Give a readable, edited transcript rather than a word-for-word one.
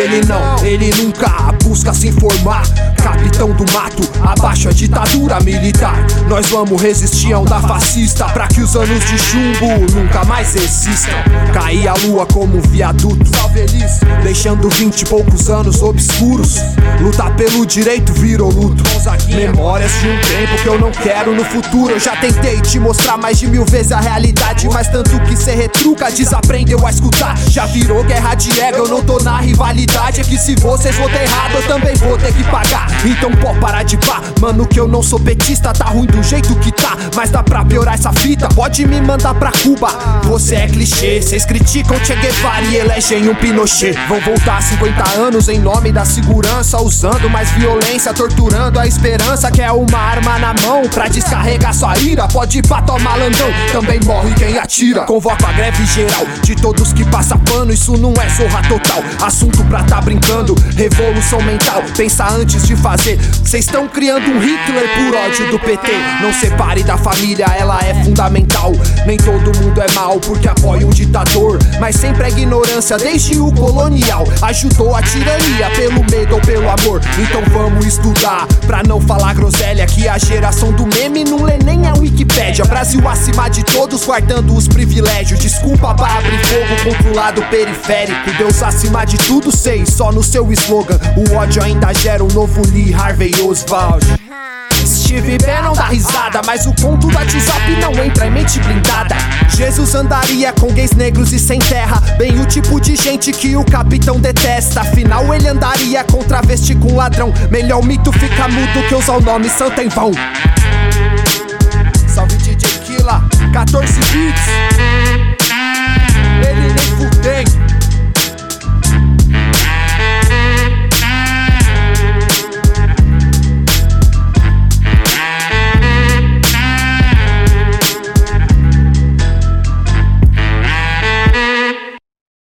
ele não, ele nunca busca se informar. Capitão do mato, abaixo a ditadura militar. Nós vamos resistir a onda fascista, pra que os anos de chumbo nunca mais existam. Cair a lua como um viaduto, deixando 20 e poucos anos obscuros. Lutar pelo direito virou luto. Memórias de um tempo que eu não quero no futuro. Eu já tentei te mostrar mais de 1000 vezes a realidade, mas tanto que cê retruca, desaprendeu a escutar. Já virou guerra de ego, eu não tô na rivalidade. É que se vocês votam errado, eu também vou ter que pagar. Então pode parar de pá, mano, que eu não sou petista. Tá ruim do jeito que tá, mas dá pra piorar essa fita. Pode me mandar pra Cuba, você é clichê. Cês criticam Che Guevara e elegem um Pinochet. Vão voltar 50 anos em nome da segurança, usando mais violência, torturando a esperança. Quer uma arma na mão pra descarregar sua ira? Pode ir pra tomar landão, também morre quem atira. Convoco a greve geral de todos que passa pano. Isso não é zorra total, assunto pra tá brincando. Revolução mental, pensa antes de fazer. Cês tão criando um Hitler por ódio do PT. Não separe da família, ela é fundamental. Nem todo mundo é mal porque apoia um ditador, mas sempre é ignorância desde o colonial. Ajudou a tirania pelo medo ou pelo amor. Então vamos estudar pra não falar groselha, que a geração do meme não lê nem a Wikipédia. Brasil acima de todos, guardando os privilégios. Desculpa pra abrir fogo contra o lado periférico. Deus acima de tudo, sei, só no seu slogan. O ódio ainda gera um novo Lee Harvey Oswald. Steve Bannon dá risada, mas o conto do WhatsApp não entra em mente blindada. Jesus andaria com gays negros e sem terra, bem o tipo de gente que o capitão detesta. Afinal ele andaria com travesti com ladrão. Melhor o mito fica mudo que usar o nome santo em vão.